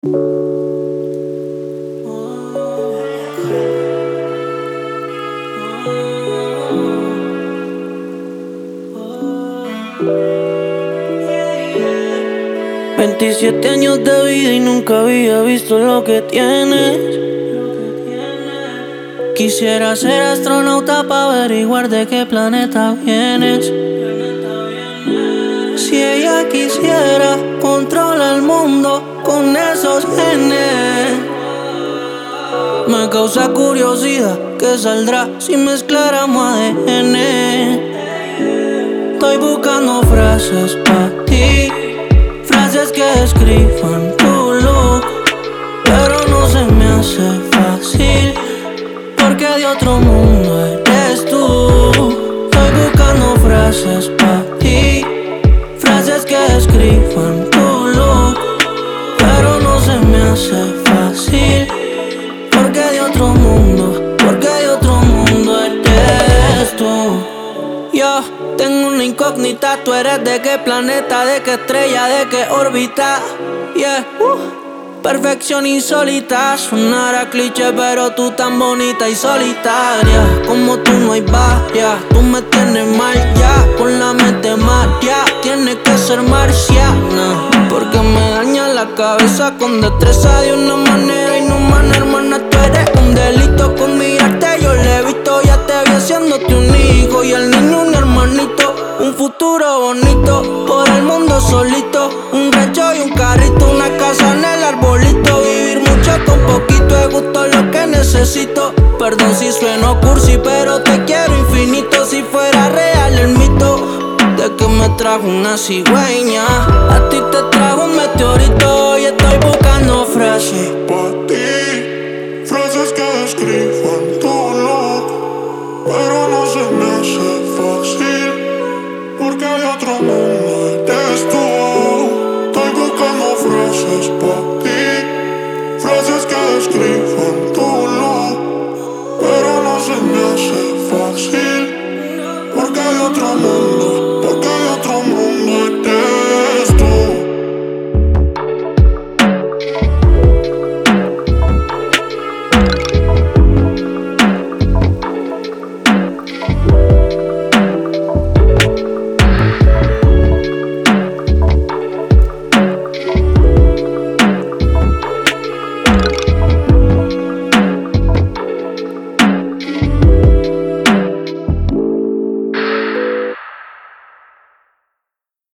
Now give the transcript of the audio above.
27 años de vida y nunca había visto lo que tienes. Quisiera ser astronauta para averiguar de qué planeta vienes. Si ella quisiera controlar el mundo con esos genes, me causa curiosidad que saldrá si mezcláramos ADN. Estoy buscando frases pa' ti, frases que describan tu look, pero no se me hace fácil, porque de otro mundo eres tú. Estoy buscando frases pa' ti, frases que describan tu look, pero no se me hace fácil, porque de otro mundo, eres tú. Yo tengo una incógnita, tú eres de qué planeta, de qué estrella, de qué órbita. Yeah, perfección insólita, sonará cliché pero tú tan bonita y solitaria. Como tú no hay varias, tú me tienes mal ya, con la mente maria. Tienes que ser marciana, porque me daña la cabeza con destreza de una manera inhumana. Hermana, tú eres un delito, con mirarte yo le he visto. Ya te vi haciéndote un hijo y al niño un hermanito. Un futuro bonito, por el mundo solito. Un rancho y un carrito, una casa en el arbolito. Vivir mucho con poquito, es justo lo que necesito. Perdón si sueno cursi, pero te quiero infinito. Si fuera real el mito de que me trajo una cigüeña, a ti te trajo un meteorito. Y estoy buscando frases